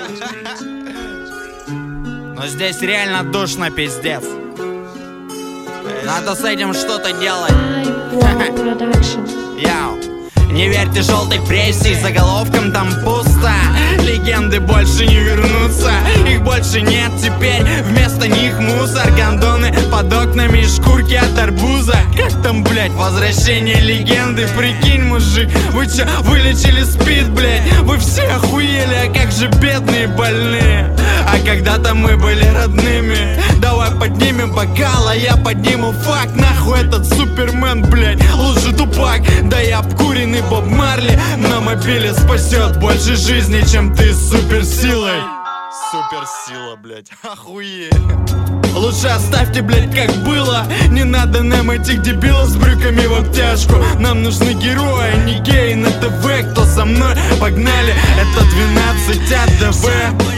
Но здесь реально душно, пиздец. Надо с этим что-то делать. Яу. Не верьте желтой прессе, заголовкам там пусто. Легенды больше не вернутся, их больше нет теперь. Вместо них мусор, гондоны под окнами и шкурки от арбуза. Как там, блять, возвращение легенды? Прикинь, мужик, вы чё, вылечили спид, блять? Вы все охуели, а как же бедные больные? А когда-то мы были родными. Давай поднимем бокал, а я подниму факт. Нахуй этот Супермен, блять, лучше Тупак. Да я обкуренный Боб Марли на мобиле спасет больше жизни, чем ты с суперсилой. Суперсила, блять, охуеть. Лучше оставьте, блять, как было. Не надо нам этих дебилов с брюками в обтяжку. Нам нужны герои, а не геи на ТВ. Кто со мной? Погнали, это 12 АДВ.